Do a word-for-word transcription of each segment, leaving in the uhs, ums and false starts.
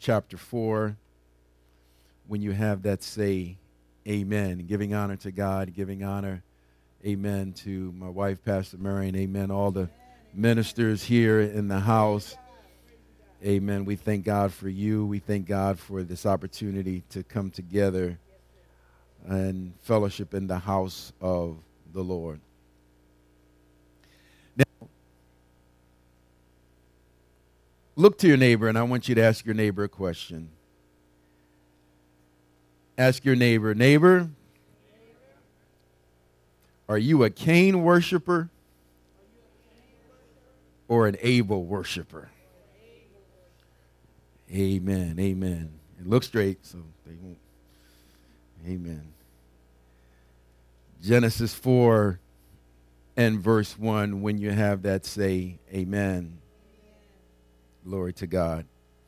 chapter four. When you have that, say amen. Giving honor to God, giving honor, amen, to my wife, Pastor Mary, and amen, all the ministers here in the house. Amen. We thank God for you. We thank God for this opportunity to come together and fellowship in the house of the Lord. Now, look to your neighbor, and I want you to ask your neighbor a question. Ask your neighbor, neighbor, are you a Cain worshiper or an Abel worshiper? Amen, amen. And look straight so they won't. Amen. Genesis four and verse one, when you have that, say amen. Glory to God.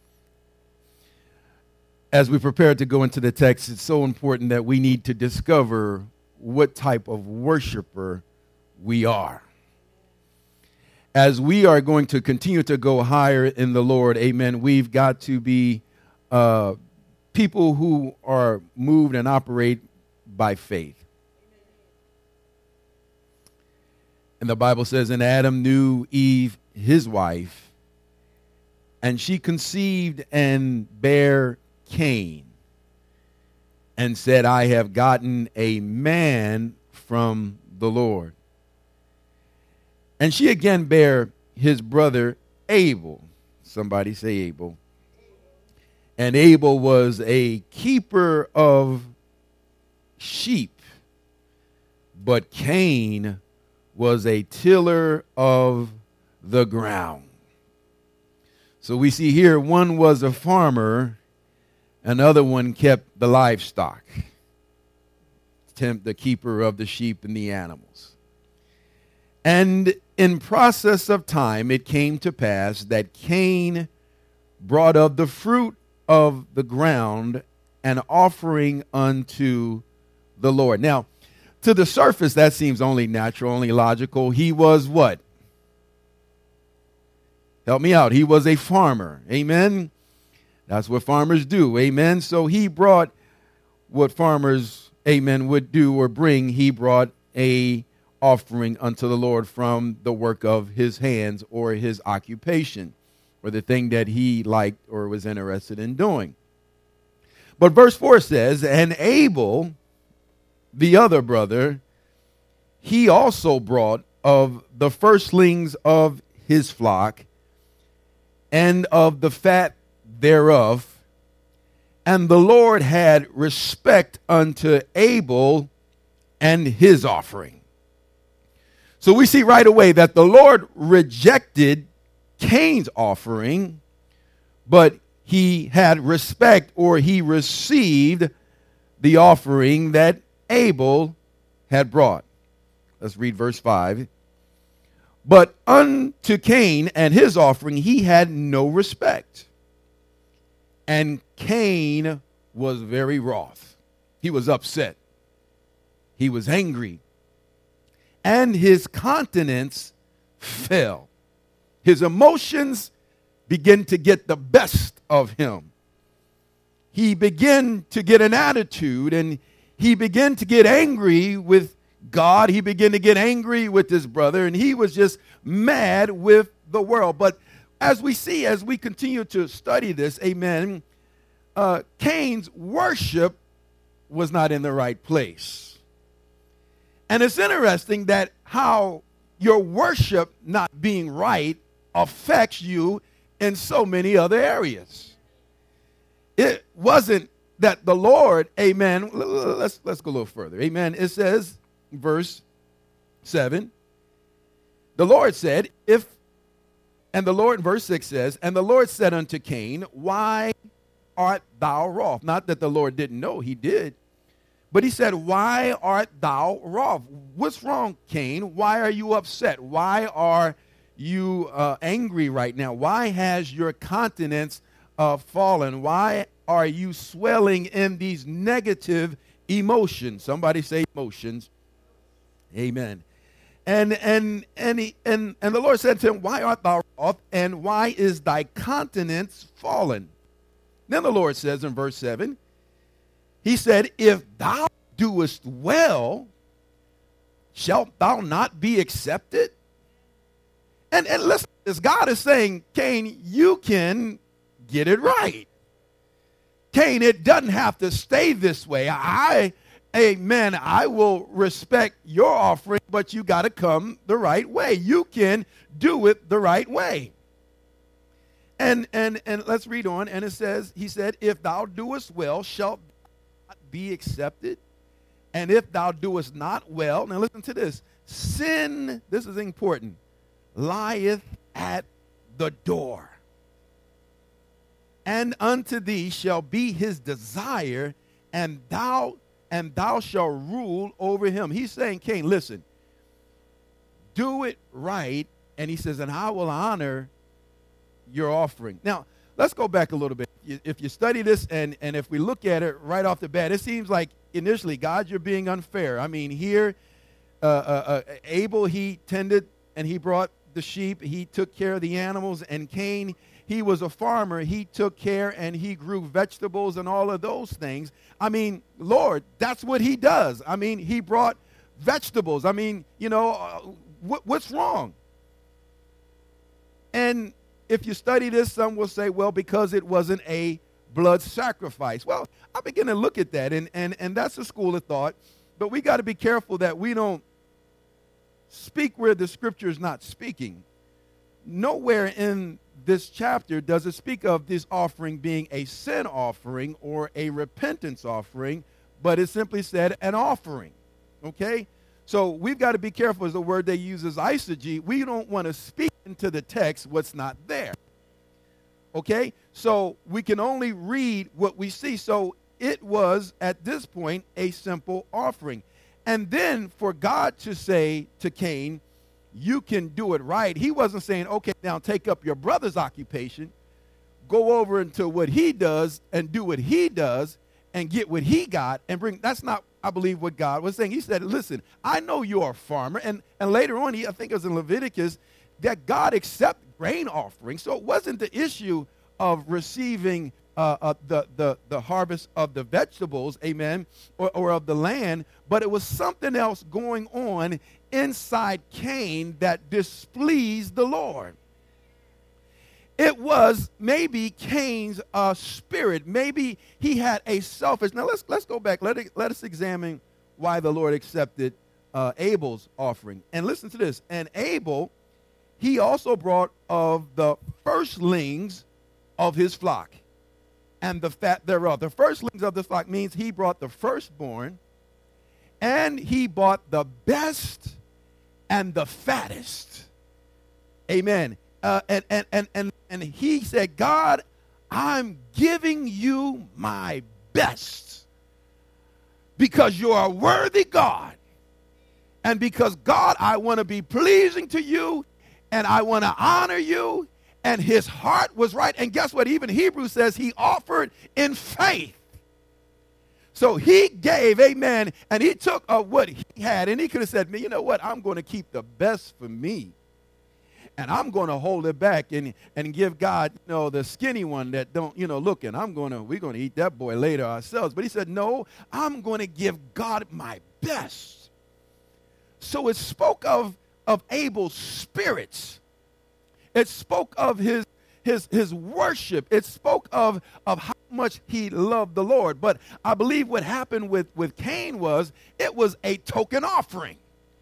As we prepare to go into the text, it's so important that we need to discover what type of worshiper we are. As we are going to continue to go higher in the Lord, amen, we've got to be uh, people who are moved and operate by faith. And the Bible says, and Adam knew Eve, his wife, and she conceived and bare Cain, and said, I have gotten a man from the Lord. And she again bare his brother Abel. Somebody say Abel. And Abel was a keeper of sheep, but Cain was a tiller of the ground. So we see here one was a farmer, another one kept the livestock, the keeper of the sheep and the animals. And in process of time, it came to pass that Cain brought of the fruit of the ground an offering unto the Lord. Now, to the surface, that seems only natural, only logical. He was what? Help me out. He was a farmer. Amen. That's what farmers do. Amen. So he brought what farmers, amen, would do or bring. He brought a offering unto the Lord from the work of his hands or his occupation or the thing that he liked or was interested in doing. But verse four says, and Abel, the other brother, he also brought of the firstlings of his flock and of the fat thereof, and the Lord had respect unto Abel and his offering. So we see right away that the Lord rejected Cain's offering, but he had respect, or he received the offering that Abel had brought. Let's read verse five. But unto Cain and his offering he had no respect. And Cain was very wroth. He was upset. He was angry. And his countenance fell. His emotions began to get the best of him. He began to get an attitude, and he began to get angry with God. He began to get angry with his brother, and he was just mad with the world. But as we see, as we continue to study this, amen, uh, Cain's worship was not in the right place. And it's interesting that how your worship not being right affects you in so many other areas. It wasn't that the Lord, amen, let's, let's go a little further. Amen. It says, verse seven, the Lord said, if, and the Lord, verse six says, and the Lord said unto Cain, why art thou wroth? Not that the Lord didn't know, he did. But he said, why art thou wroth? What's wrong, Cain? Why are you upset? Why are you uh, angry right now? Why has your countenance uh, fallen? Why are you swelling in these negative emotions? Somebody say emotions. Amen. And and and he, and and the Lord said to him, why art thou wroth, and why is thy countenance fallen? Then the Lord says in verse seven, he said, if thou doest well, shalt thou not be accepted? And, and listen, this God is saying, Cain, you can get it right. Cain, it doesn't have to stay this way. I, amen, I will respect your offering, but you got to come the right way. You can do it the right way. And, and, and let's read on. And it says, he said, if thou doest well, shalt thou not be accepted? And if thou doest not well, now listen to this, sin, this is important, lieth at the door. And unto thee shall be his desire, and thou and thou shalt rule over him. He's saying, Cain, listen, do it right. And he says, and I will honor your offering. Now, let's go back a little bit. If you study this and, and if we look at it right off the bat, it seems like initially, God, you're being unfair. I mean, here, uh, uh, uh, Abel, he tended and he brought the sheep. He took care of the animals. And Cain, he was a farmer. He took care and he grew vegetables and all of those things. I mean, Lord, that's what he does. I mean, he brought vegetables. I mean, you know, uh, what, what's wrong? And if you study this, some will say, well, because it wasn't a blood sacrifice. Well, I begin to look at that, and, and, and that's a school of thought. But we got to be careful that we don't speak where the scripture is not speaking. Nowhere in this chapter does it speak of this offering being a sin offering or a repentance offering, but it simply said an offering. Okay? So we've got to be careful, as the word they use is eisegete. We don't want to speak into the text what's not there. Okay? So we can only read what we see. So it was, at this point, a simple offering. And then for God to say to Cain, you can do it right, he wasn't saying, okay, now take up your brother's occupation, go over into what he does and do what he does and get what he got and bring. That's not, I believe, what God was saying. He said, listen, I know you're a farmer. And, and later on, he, I think it was in Leviticus, that God accepted grain offerings. So it wasn't the issue of receiving uh, uh, the, the, the harvest of the vegetables, amen, or, or of the land, but it was something else going on inside Cain that displeased the Lord. It was maybe Cain's uh, spirit. Maybe he had a selfish. Now let's let's go back. Let it, let us examine why the Lord accepted uh, Abel's offering. And listen to this. And Abel, he also brought of the firstlings of his flock and the fat thereof. The firstlings of the flock means he brought the firstborn, and he bought the best and the fattest. Amen. Uh, and, and, and, and, and he said, God, I'm giving you my best because you're a worthy God. And because, God, I want to be pleasing to you and I want to honor you. And his heart was right. And guess what? Even Hebrews says he offered in faith. So he gave, amen, and he took uh, what he had, and he could have said, you know what, I'm going to keep the best for me. And I'm going to hold it back and, and give God, you know, the skinny one that don't, you know, look, and I'm going to, we're going to eat that boy later ourselves. But he said, no, I'm going to give God my best. So it spoke of, of Abel's spirits. It spoke of his, his, his worship. It spoke of, of how much he loved the Lord. But I believe what happened with, with Cain was it was a token offering.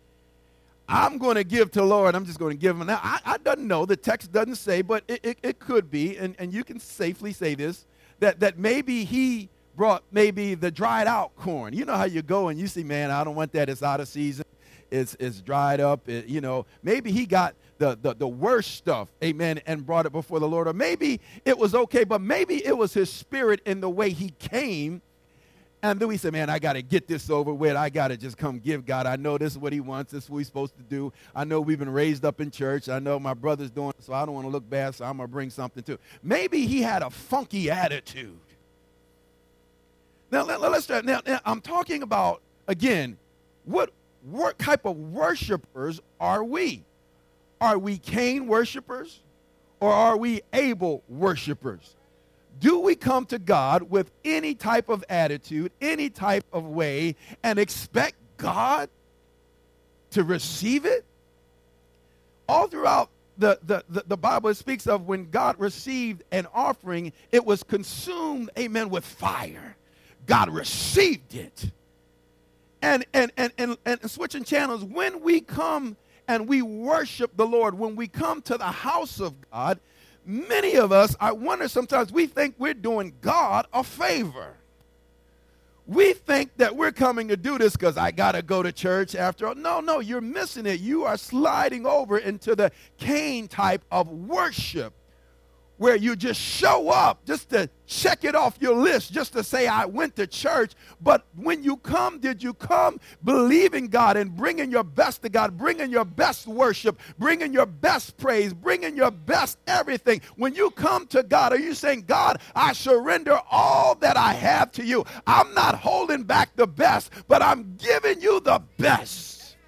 I'm going to give to the Lord. I'm just going to give him. Now, I, I don't know. The text doesn't say, but it, it, it could be, and, and you can safely say this, that, that maybe he brought maybe the dried out corn. You know how you go and you see, man, I don't want that. It's out of season. It's, it's dried up. It, you know, maybe he got the, the, the worst stuff, amen, and brought it before the Lord. Or maybe it was okay, but maybe it was his spirit in the way he came. And then we said, man, I got to get this over with. I got to just come give God. I know this is what he wants. This is what we're supposed to do. I know we've been raised up in church. I know my brother's doing it, so I don't want to look bad, so I'm going to bring something too. Maybe he had a funky attitude. Now, let, let's try. Now, now, I'm talking about, again, what, what type of worshipers are we? Are we Cain worshipers or are we Abel worshipers? Do we come to God with any type of attitude, any type of way, and expect God to receive it? All throughout the, the, the, the Bible, it speaks of when God received an offering, it was consumed, amen, with fire. God received it. And, and, and, and, and switching channels, when we come and we worship the Lord, when we come to the house of God, many of us, I wonder sometimes, we think we're doing God a favor. We think that we're coming to do this because I got to go to church after all. No, no, you're missing it. You are sliding over into the Cain type of worship, where you just show up just to check it off your list, just to say, I went to church. But when you come, did you come believing God and bringing your best to God, bringing your best worship, bringing your best praise, bringing your best everything? When you come to God, are you saying, God, I surrender all that I have to you. I'm not holding back the best, but I'm giving you the best.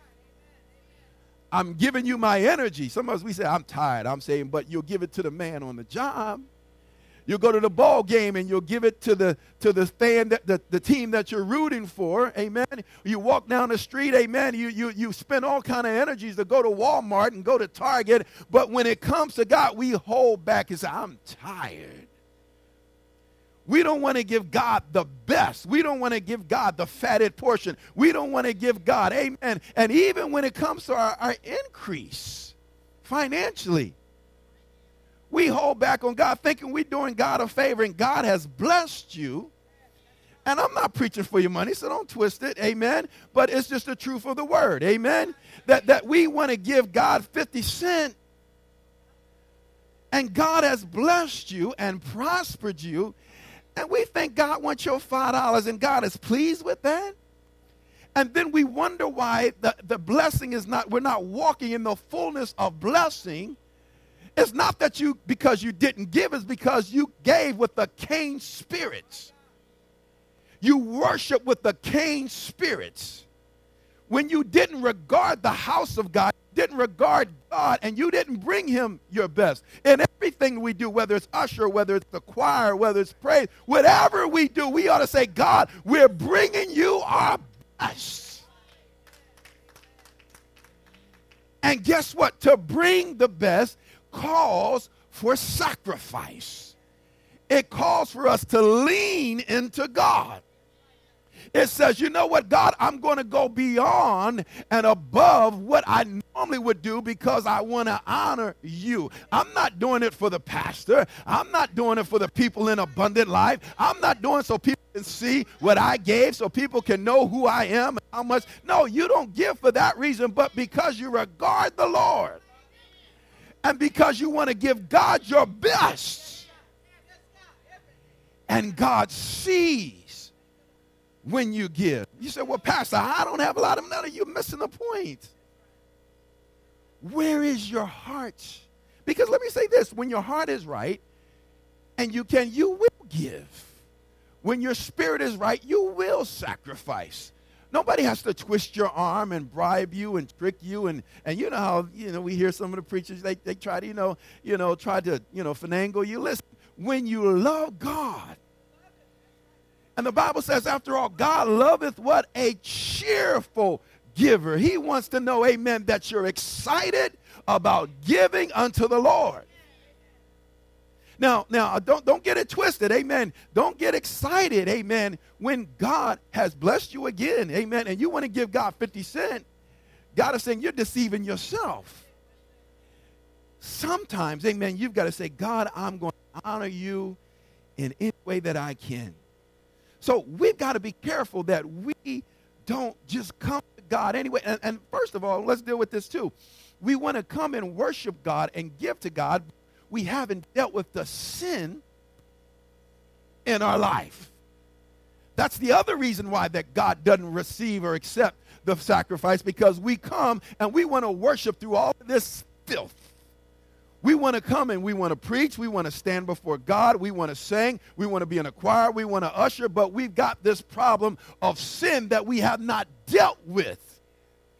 I'm giving you my energy. Sometimes we say, I'm tired. I'm saying, but you'll give it to the man on the job. You'll go to the ball game and you'll give it to the to the fan, that, the, the team that you're rooting for. Amen. You walk down the street. Amen. You, you, you spend all kind of energies to go to Walmart and go to Target. But when it comes to God, we hold back and say, I'm tired. We don't want to give God the best. We don't want to give God the fatted portion. We don't want to give God, amen. And even when it comes to our, our increase financially, we hold back on God thinking we're doing God a favor, and God has blessed you. And I'm not preaching for your money, so don't twist it, amen. But it's just the truth of the word, amen. That, that we want to give God fifty cents, and God has blessed you and prospered you. And we think God wants your five dollars and God is pleased with that. And then we wonder why the, the blessing is not, we're not walking in the fullness of blessing. It's not that you, because you didn't give, it's because you gave with the Cain spirits. You worship with the Cain spirits. When you didn't regard the house of God, didn't regard God, and you didn't bring him your best. In everything we do, whether it's usher, whether it's the choir, whether it's praise, whatever we do, we ought to say, God, we're bringing you our best. And guess what? To bring the best calls for sacrifice. It calls for us to lean into God. It says, you know what, God, I'm going to go beyond and above what I normally would do because I want to honor you. I'm not doing it for the pastor. I'm not doing it for the people in Abundant Life. I'm not doing it so people can see what I gave, so people can know who I am and how much. No, you don't give for that reason, but because you regard the Lord and because you want to give God your best. And God sees when you give. You say, well, Pastor, I don't have a lot of money. You're missing the point. Where is your heart? Because let me say this, when your heart is right and you can, you will give. When your spirit is right, you will sacrifice. Nobody has to twist your arm and bribe you and trick you. And, and you know how, you know, we hear some of the preachers, they, they try to, you know, you know, try to, you know, finagle you. Listen, when you love God, and the Bible says, after all, God loveth what? A cheerful giver. He wants to know, amen, that you're excited about giving unto the Lord. Now, now don't, don't get it twisted, amen. Don't get excited, amen, when God has blessed you again, amen, and you want to give God fifty cents. God is saying you're deceiving yourself. Sometimes, amen, you've got to say, God, I'm going to honor you in any way that I can. So we've got to be careful that we don't just come to God anyway. And, and first of all, let's deal with this too. We want to come and worship God and give to God. We haven't dealt with the sin in our life. That's the other reason why that God doesn't receive or accept the sacrifice, because we come and we want to worship through all of this filth. We want to come and we want to preach. We want to stand before God. We want to sing. We want to be in a choir. We want to usher. But we've got this problem of sin that we have not dealt with.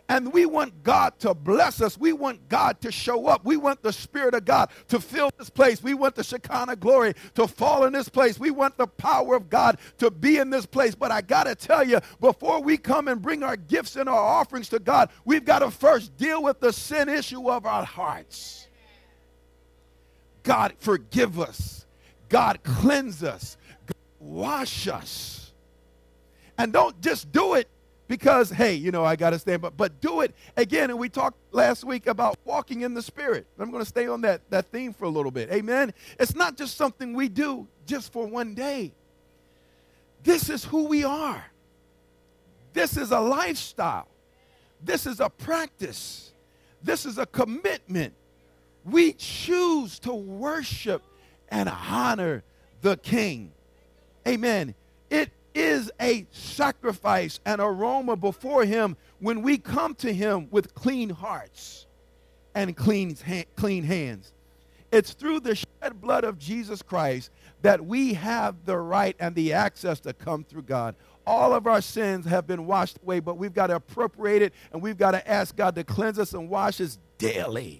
And we want God to bless us. We want God to show up. We want the Spirit of God to fill this place. We want the Shekinah glory to fall in this place. We want the power of God to be in this place. But I got to tell you, before we come and bring our gifts and our offerings to God, we've got to first deal with the sin issue of our hearts. God, forgive us. God, cleanse us. God, wash us. And don't just do it because, hey, you know, I got to stand, but, but do it again. And we talked last week about walking in the Spirit. I'm going to stay on that, that theme for a little bit. Amen. It's not just something we do just for one day. This is who we are. This is a lifestyle. This is a practice. This is a commitment. We choose to worship and honor the King. Amen. It is a sacrifice, an aroma before him when we come to him with clean hearts and clean, clean hands. It's through the shed blood of Jesus Christ that we have the right and the access to come through God. All of our sins have been washed away, but we've got to appropriate it, and we've got to ask God to cleanse us and wash us daily.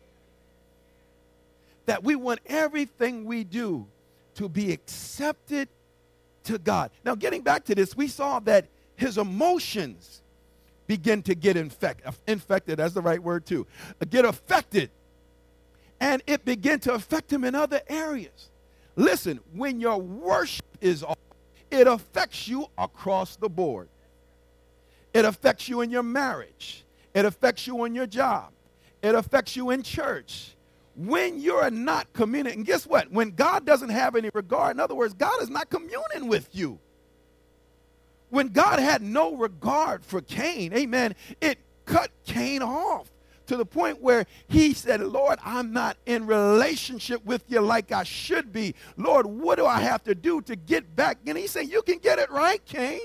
That we want everything we do to be accepted to God. Now, getting back to this, we saw that his emotions begin to get infect, infected, that's the right word too, get affected. And it began to affect him in other areas. Listen, when your worship is off, it affects you across the board. It affects you in your marriage. It affects you on your job. It affects you in church. When you're not communing, and guess what? When God doesn't have any regard, in other words, God is not communing with you. When God had no regard for Cain, amen, it cut Cain off to the point where he said, Lord, I'm not in relationship with you like I should be. Lord, what do I have to do to get back? And he said, you can get it right, Cain.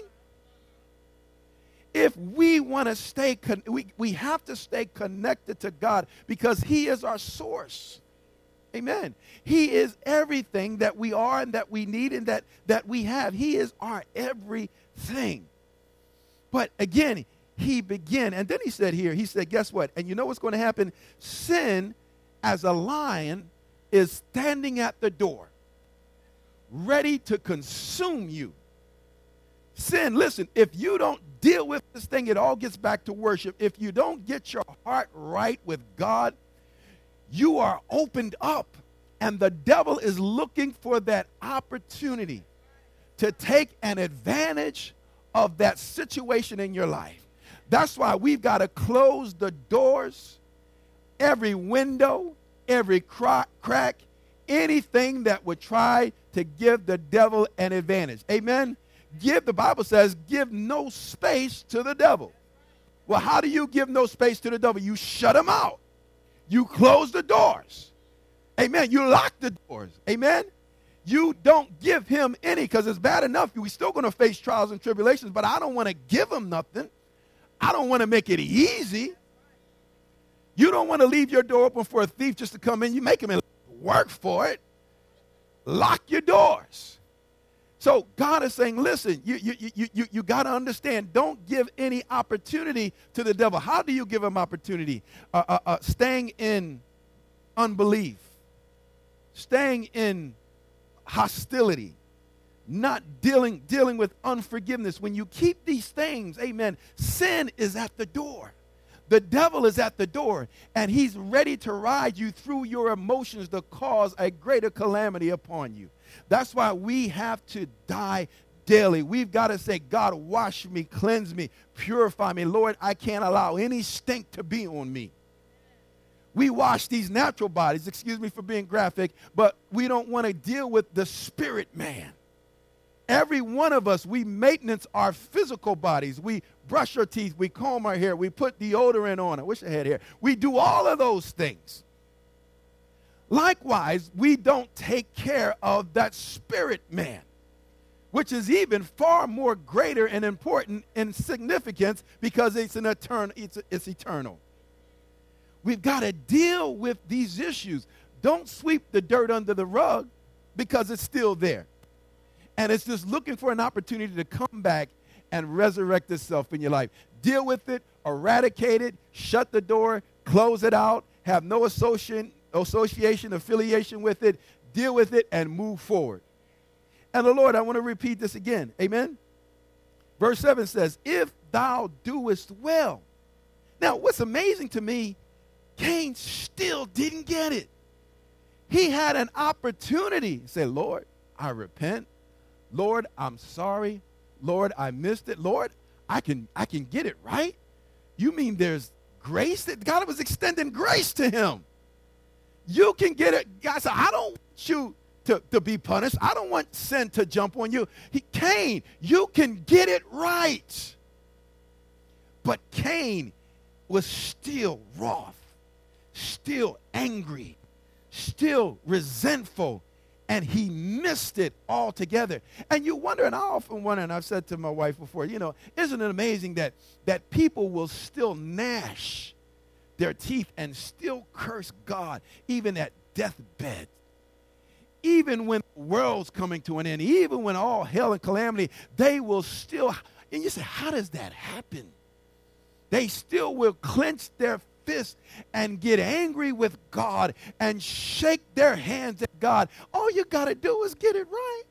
If we want to stay, con- we, we have to stay connected to God because he is our source. Amen. He is everything that we are and that we need and that, that we have. He is our everything. But again, he began, and then he said here, he said, guess what? And you know what's going to happen? Sin, as a lion, is standing at the door, ready to consume you. Sin, listen, if you don't deal with this thing, it all gets back to worship. If you don't get your heart right with God, you are opened up, and the devil is looking for that opportunity to take an advantage of that situation in your life. That's why we've got to close the doors, every window, every crack, anything that would try to give the devil an advantage. Amen? Give, the Bible says, give no space to the devil. Well, how do you give no space to the devil? You shut him out. You close the doors. Amen. You lock the doors. Amen. You don't give him any, because it's bad enough. We're still going to face trials and tribulations, but I don't want to give him nothing. I don't want to make it easy. You don't want to leave your door open for a thief just to come in. You make him work for it. Lock your doors. So God is saying, listen, you, you, you, you, you got to understand, don't give any opportunity to the devil. How do you give him opportunity? Uh, uh, uh, staying in unbelief, staying in hostility, not dealing, dealing with unforgiveness. When you keep these things, amen, sin is at the door. The devil is at the door, and he's ready to ride you through your emotions to cause a greater calamity upon you. That's why we have to die daily. We've got to say, God, wash me, cleanse me, purify me. Lord, I can't allow any stink to be on me. We wash these natural bodies, excuse me for being graphic, but we don't want to deal with the spirit man. Every one of us, we maintenance our physical bodies. We brush our teeth, we comb our hair, we put deodorant on. I wish I had hair. We do all of those things. Likewise, we don't take care of that spirit man, which is even far more greater and important in significance because it's an eternal, it's, it's eternal. We've got to deal with these issues. Don't sweep the dirt under the rug because it's still there. And it's just looking for an opportunity to come back and resurrect itself in your life. deal with it, eradicate it, shut the door, close it out, have no association, association, affiliation with it, deal with it, and move forward. And the Lord, I want to repeat this again. Amen? Verse seven says, if thou doest well. Now, what's amazing to me, Cain still didn't get it. He had an opportunity to say, Lord, I repent. Lord, I'm sorry. Lord, I missed it. Lord, I can, I can get it right. You mean there's grace? That God was extending grace to him. You can get it. God said, I don't want you to, to be punished. I don't want sin to jump on you. He, Cain, you can get it right. But Cain was still wroth, still angry, still resentful, and he missed it altogether. And you wonder, and I often wonder, and I've said to my wife before, you know, isn't it amazing that, that people will still gnash their teeth and still curse God, even at deathbed? Even when the world's coming to an end, even when all hell and calamity, they will still, and you say, how does that happen? They still will clench their fists and get angry with God and shake their hands at God. All you got to do is get it right.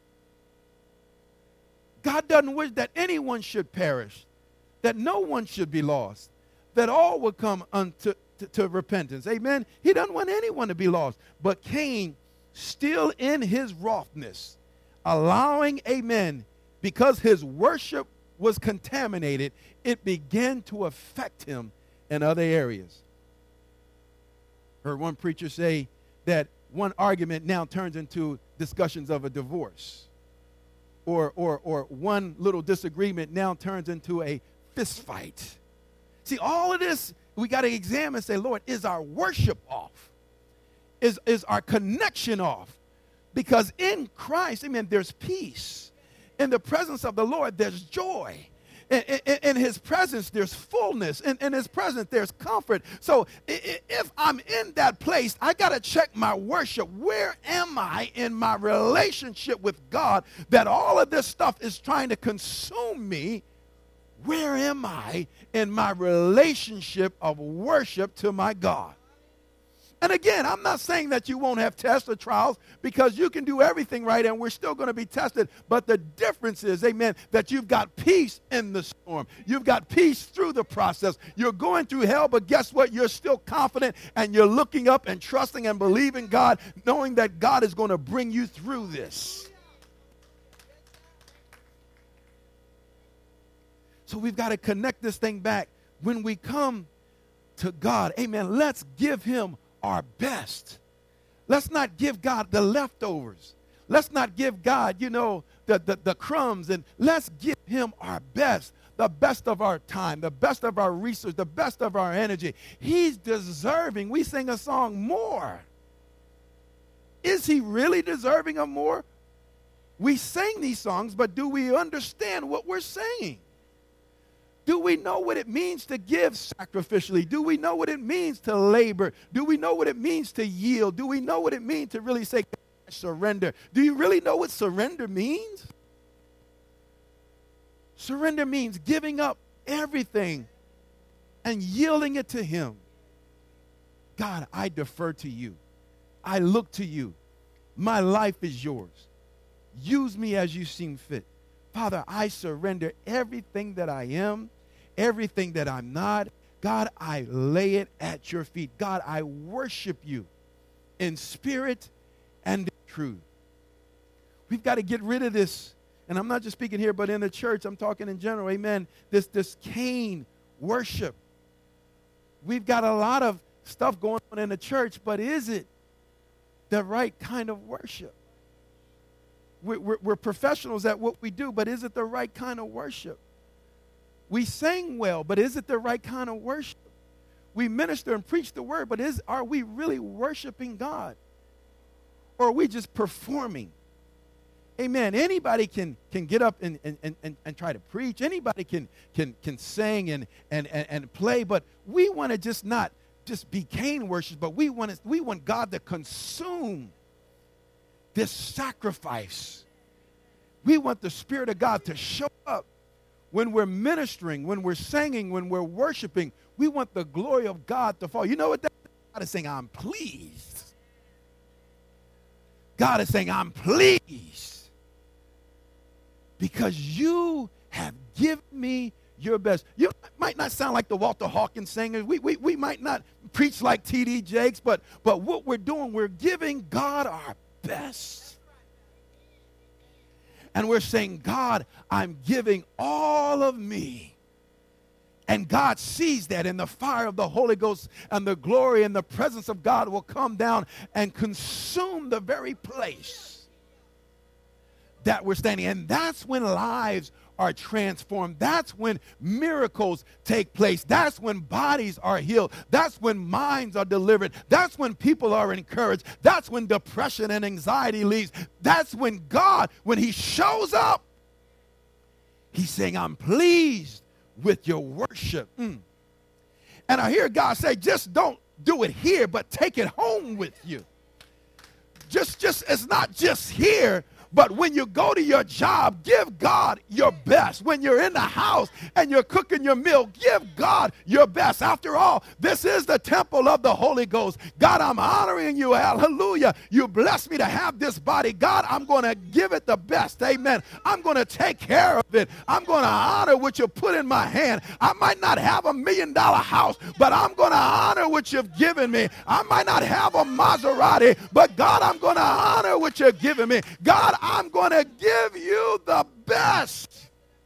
God doesn't wish that anyone should perish, that no one should be lost, that all would come unto to, to repentance. Amen? He doesn't want anyone to be lost. But Cain, still in his wrothness, allowing, amen, because his worship was contaminated, it began to affect him in other areas. Heard one preacher say that one argument now turns into discussions of a divorce. Or, or, or one little disagreement now turns into a fist fight. See, all of this, we got to examine and say, Lord, is our worship off? Is, is our connection off? Because in Christ, amen, there's peace. In the presence of the Lord, there's joy. In, in, in his presence, there's fullness. In, in his presence, there's comfort. So if I'm in that place, I got to check my worship. Where am I in my relationship with God that all of this stuff is trying to consume me? Where am I in my relationship of worship to my God? And again, I'm not saying that you won't have tests or trials, because you can do everything right and we're still going to be tested. But the difference is, amen, that you've got peace in the storm. You've got peace through the process. You're going through hell, but guess what? You're still confident and you're looking up and trusting and believing God, knowing that God is going to bring you through this. So we've got to connect this thing back. When we come to God, amen, let's give him our best. Let's not give God the leftovers. Let's not give God, you know, the, the, the crumbs. And let's give him our best, the best of our time, the best of our research, the best of our energy. He's deserving. We sing a song, more. Is he really deserving of more? We sing these songs, but do we understand what we're saying? Do we know what it means to give sacrificially? Do we know what it means to labor? Do we know what it means to yield? Do we know what it means to really say surrender? Do you really know what surrender means? Surrender means giving up everything and yielding it to him. God, I defer to you. I look to you. My life is yours. Use me as you seem fit. Father, I surrender everything that I am, everything that I'm not. God, I lay it at your feet. God, I worship you in spirit and in truth. We've got to get rid of this. And I'm not just speaking here, but in the church, I'm talking in general, amen, this, this Cain worship. We've got a lot of stuff going on in the church, but is it the right kind of worship? We're, we're professionals at what we do, but is it the right kind of worship? We sing well, but is it the right kind of worship? We minister and preach the word, but is are we really worshiping God? Or are we just performing? Amen. Anybody can, can get up and, and, and, and try to preach. Anybody can, can, can sing and, and, and, and play, but we want to just not just be Cain worship, but we want to, we want God to consume this sacrifice. We want the Spirit of God to show up when we're ministering, when we're singing, when we're worshiping, we want the glory of God to fall. You know what that is? God is saying, I'm pleased. God is saying, I'm pleased because you have given me your best. You might not sound like the Walter Hawkins singers. We, we, we might not preach like T D Jakes, but, but what we're doing, we're giving God our best. And we're saying, God, I'm giving all of me. And God sees that, and the fire of the Holy Ghost and the glory and the presence of God will come down and consume the very place that we're standing. And that's when lives are transformed. That's when miracles take place. That's when bodies are healed. That's when minds are delivered. That's when people are encouraged. That's when depression and anxiety leaves. That's when God, when he shows up, he's saying, I'm pleased with your worship. Mm. And I hear God say, just don't do it here, but take it home with you. Just, just, it's not just here, but when you go to your job, give God your best. When you're in the house and you're cooking your meal, give God your best. After all, this is the temple of the Holy Ghost. God, I'm honoring you. Hallelujah. You blessed me to have this body. God, I'm going to give it the best. Amen. I'm going to take care of it. I'm going to honor what you put in my hand. I might not have a million dollar house, but I'm going to honor what you've given me. I might not have a Maserati, but God, I'm going to honor what you've given me. God, I'm going to give you the best.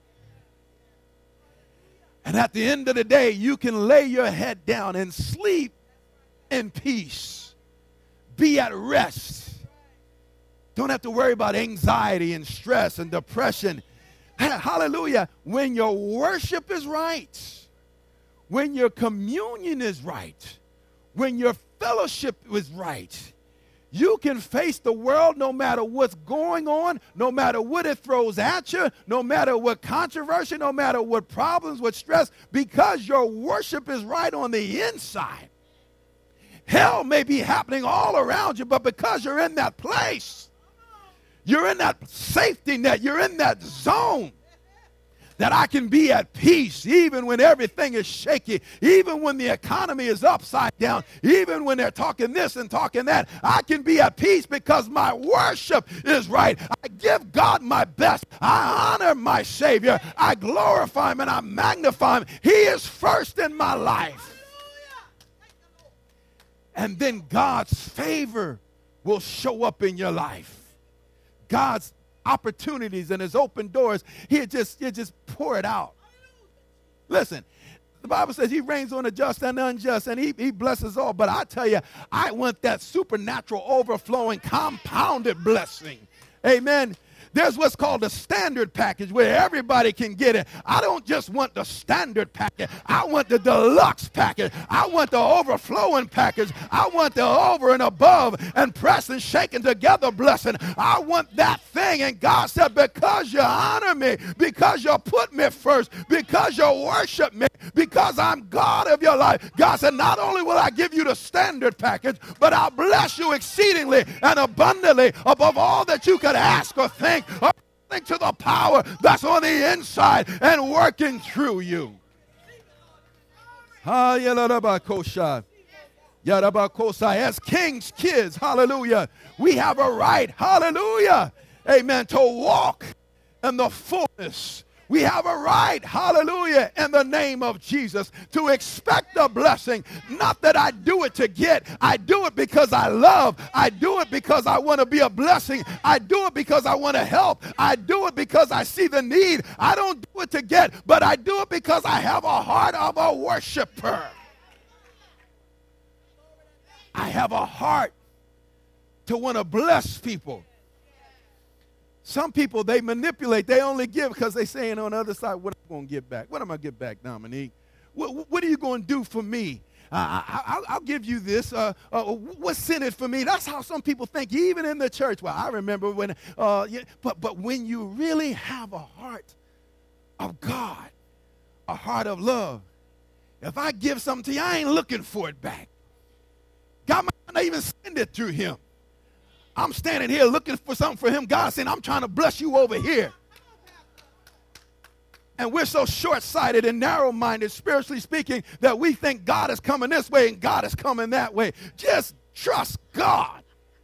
And at the end of the day, you can lay your head down and sleep in peace. Be at rest. Don't have to worry about anxiety and stress and depression. Hallelujah. When your worship is right, when your communion is right, when your fellowship is right, you can face the world no matter what's going on, no matter what it throws at you, no matter what controversy, no matter what problems, what stress, because your worship is right on the inside. Hell may be happening all around you, but because you're in that place, you're in that safety net, you're in that zone, that I can be at peace even when everything is shaky, even when the economy is upside down, even when they're talking this and talking that. I can be at peace because my worship is right. I give God my best. I honor my Savior. I glorify him and I magnify him. He is first in my life. And then God's favor will show up in your life. God's opportunities and his open doors, he'll just, he'll just pour it out. Listen, the Bible says he reigns on the just and the unjust, and he, he blesses all. But I tell you, I want that supernatural, overflowing, compounded blessing. Amen. There's what's called the standard package where everybody can get it. I don't just want the standard package. I want the deluxe package. I want the overflowing package. I want the over and above and pressed and shaken together blessing. I want that thing. And God said, because you honor me, because you put me first, because you worship me, because I'm God of your life. God said, not only will I give you the standard package, but I'll bless you exceedingly and abundantly above all that you could ask or think, according to the power that's on the inside and working through you. As king's kids, hallelujah, we have a right, hallelujah, amen, to walk in the fullness. We have a right, hallelujah, in the name of Jesus, to expect a blessing. Not that I do it to get. I do it because I love. I do it because I want to be a blessing. I do it because I want to help. I do it because I see the need. I don't do it to get, but I do it because I have a heart of a worshiper. I have a heart to want to bless people. Some people, they manipulate. They only give because they're saying on the other side, what am I going to get back? What am I going to get back, Dominique? What, what are you going to do for me? Uh, I, I'll, I'll give you this. Uh, uh, what's in it for me? That's how some people think, even in the church. Well, I remember when, uh, yeah, but, but when you really have a heart of God, a heart of love, if I give something to you, I ain't looking for it back. God might not even send it through him. I'm standing here looking for something for him. God saying, I'm trying to bless you over here. And we're so short-sighted and narrow-minded, spiritually speaking, that we think God is coming this way and God is coming that way. Just trust God.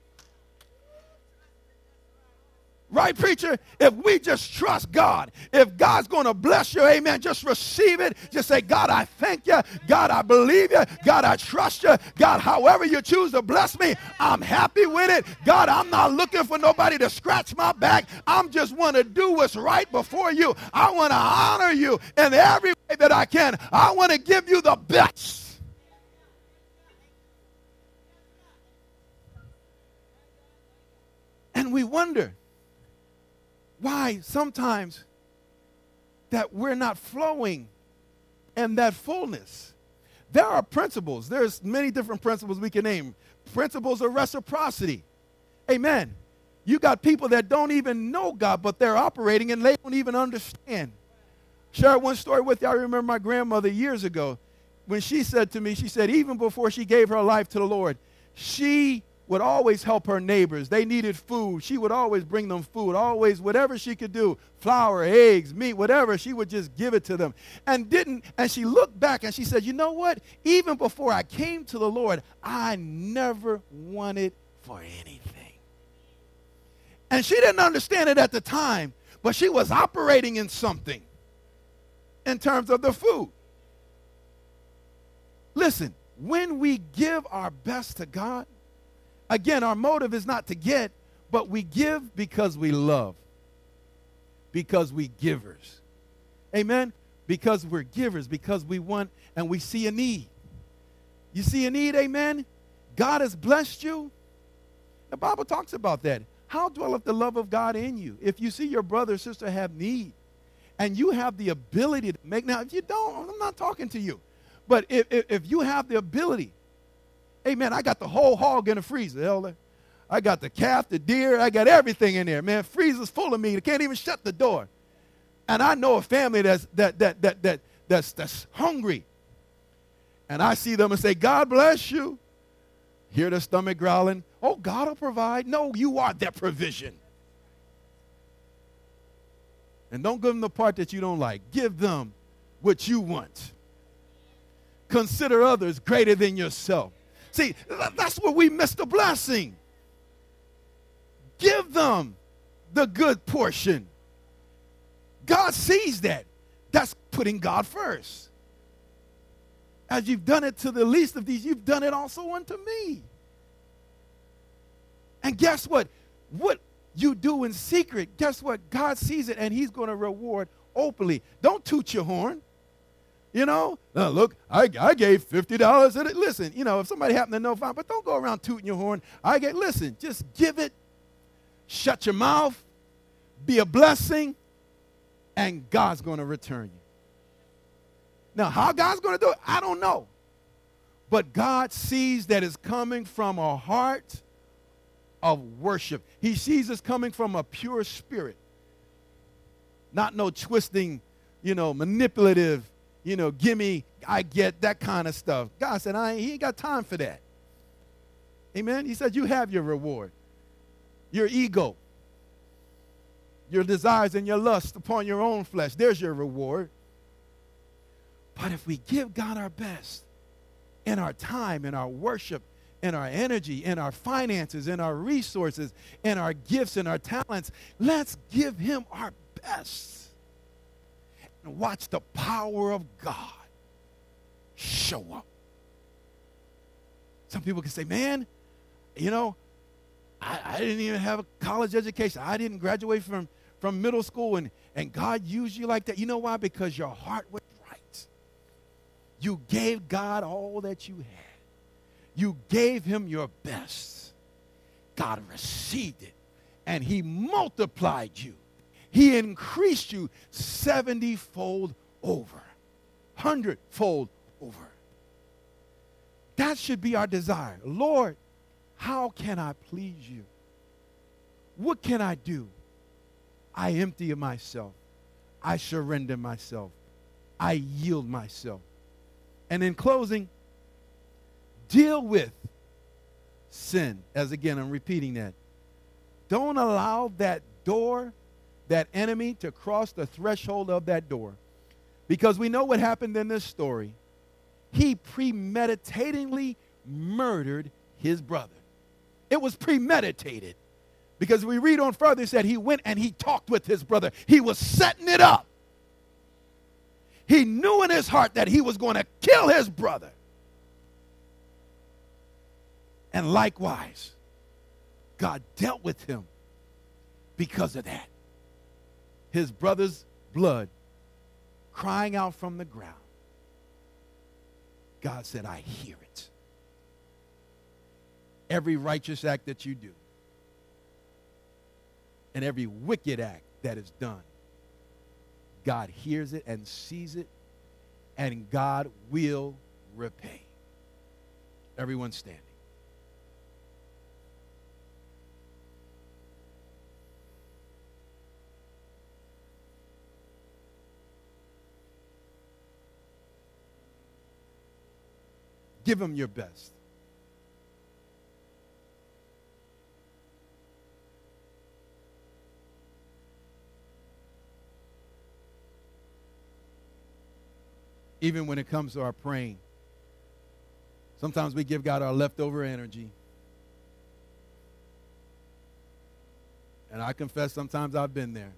Right, preacher? If we just trust God, if God's going to bless you, amen, just receive it. Just say, God, I thank you. God, I believe you. God, I trust you. God, however you choose to bless me, I'm happy with it. God, I'm not looking for nobody to scratch my back. I'm just want to do what's right before you. I want to honor you in every way that I can. I want to give you the best. And we wonder why sometimes that we're not flowing in that fullness. There are principles. There's many different principles we can name. Principles of reciprocity. Amen. You got people that don't even know God, but they're operating and they don't even understand. Share one story with you. I remember my grandmother years ago when she said to me, she said even before she gave her life to the Lord, she would always help her neighbors. They needed food. She would always bring them food, always whatever she could do, flour, eggs, meat, whatever, she would just give it to them. And didn't, and she looked back and she said, you know what? Even before I came to the Lord, I never wanted for anything. And she didn't understand it at the time, but she was operating in something in terms of the food. Listen, when we give our best to God, again, our motive is not to get, but we give because we love. Because we givers. Amen? Because we're givers, because we want and we see a need. You see a need, amen? God has blessed you. The Bible talks about that. How dwelleth the love of God in you? If you see your brother or sister have need, and you have the ability to make, now if you don't, I'm not talking to you. But if, if, if you have the ability, amen, I got the whole hog in the freezer, elder. I got the calf, the deer, I got everything in there, man. Freezer's full of meat. I can't even shut the door. And I know a family that's that that that that that's that's hungry. And I see them and say, God bless you. Hear their stomach growling. Oh, God will provide. No, you are their provision. And don't give them the part that you don't like. Give them what you want. Consider others greater than yourself. See, that's where we miss the blessing. Give them the good portion. God sees that. That's putting God first. As you've done it to the least of these, you've done it also unto me. And guess what? What you do in secret, guess what? God sees it and he's going to reward openly. Don't toot your horn. You know, now look, I, I gave fifty dollars. And listen, you know, if somebody happened to know, fine, but don't go around tooting your horn. I get, listen, just give it, shut your mouth, be a blessing, and God's going to return you. Now, how God's going to do it, I don't know. But God sees that it's coming from a heart of worship. He sees it's coming from a pure spirit. Not no twisting, you know, manipulative, you know, gimme, I get, that kind of stuff. God said, I ain't, he ain't got time for that. Amen? He said, you have your reward. Your ego, your desires and your lust upon your own flesh, there's your reward. But if we give God our best in our time, in our worship, in our energy, in our finances, in our resources, in our gifts, and our talents, let's give him our best. And watch the power of God show up. Some people can say, man, you know, I, I didn't even have a college education. I didn't graduate from, from middle school, and, and God used you like that. You know why? Because your heart was right. You gave God all that you had. You gave him your best. God received it, and he multiplied you. He increased you seventy-fold over, hundred-fold over. That should be our desire. Lord, how can I please you? What can I do? I empty myself. I surrender myself. I yield myself. And in closing, deal with sin. As again, I'm repeating that. Don't allow that door that enemy to cross the threshold of that door. Because we know what happened in this story. He premeditatingly murdered his brother. It was premeditated. Because we read on further, it said he went and he talked with his brother. He was setting it up. He knew in his heart that he was going to kill his brother. And likewise, God dealt with him because of that. His brother's blood crying out from the ground. God said, I hear it. Every righteous act that you do and every wicked act that is done, God hears it and sees it, and God will repay. Everyone standing. Give him your best. Even when it comes to our praying, sometimes we give God our leftover energy. And I confess sometimes I've been there.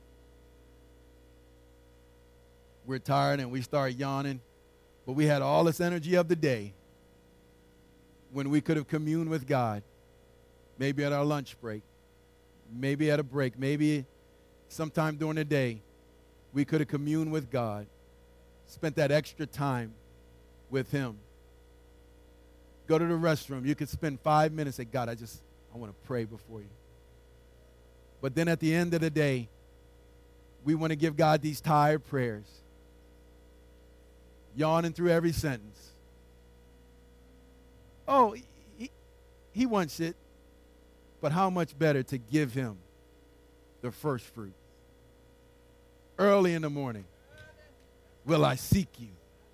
We're tired and we start yawning, but we had all this energy of the day when we could have communed with God, maybe at our lunch break, maybe at a break, maybe sometime during the day, we could have communed with God, spent that extra time with him. Go to the restroom. You could spend five minutes and say, God, I just, I want to pray before you. But then at the end of the day, we want to give God these tired prayers, yawning through every sentence. Oh, he, he wants it, but how much better to give him the first fruit. Early in the morning, will I seek you.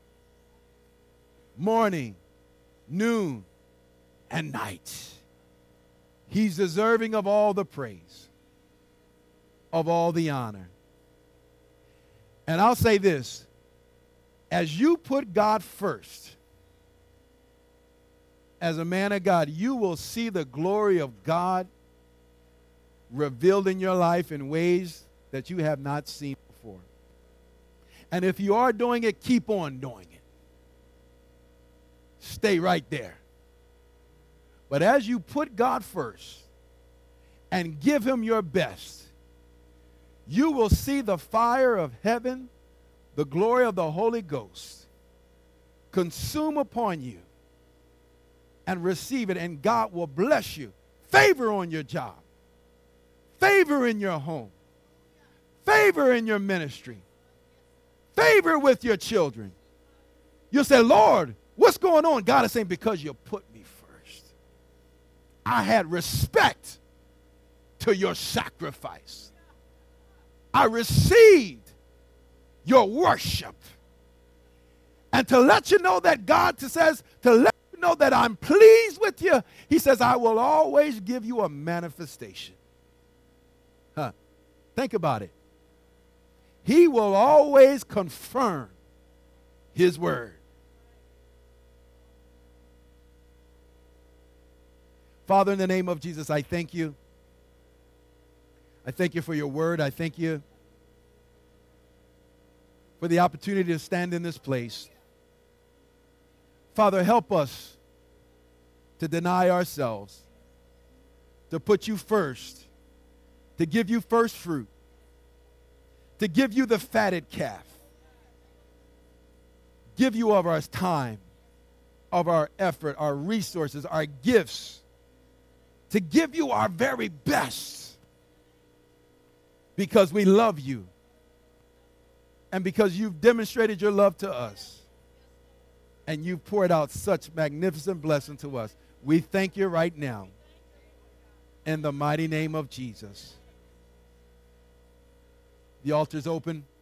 Morning, noon, and night. He's deserving of all the praise, of all the honor. And I'll say this, as you put God first, as a man of God, you will see the glory of God revealed in your life in ways that you have not seen before. And if you are doing it, keep on doing it. Stay right there. But as you put God first and give him your best, you will see the fire of heaven, the glory of the Holy Ghost consume upon you and receive it, and God will bless you. Favor on your job. Favor in your home. Favor in your ministry. Favor with your children. You'll say, Lord, what's going on? God is saying, because you put me first. I had respect to your sacrifice. I received your worship. And to let you know that God says, to let you know that I'm pleased with you, he says, I will always give you a manifestation. Huh. Think about it. He will always confirm his word. Father, in the name of Jesus, I thank you. I thank you for your word. I thank you for the opportunity to stand in this place. Father, help us to deny ourselves, to put you first, to give you first fruit, to give you the fatted calf, give you of our time, of our effort, our resources, our gifts, to give you our very best because we love you and because you've demonstrated your love to us and you've poured out such magnificent blessing to us. We thank you right now in the mighty name of Jesus. The altar is open.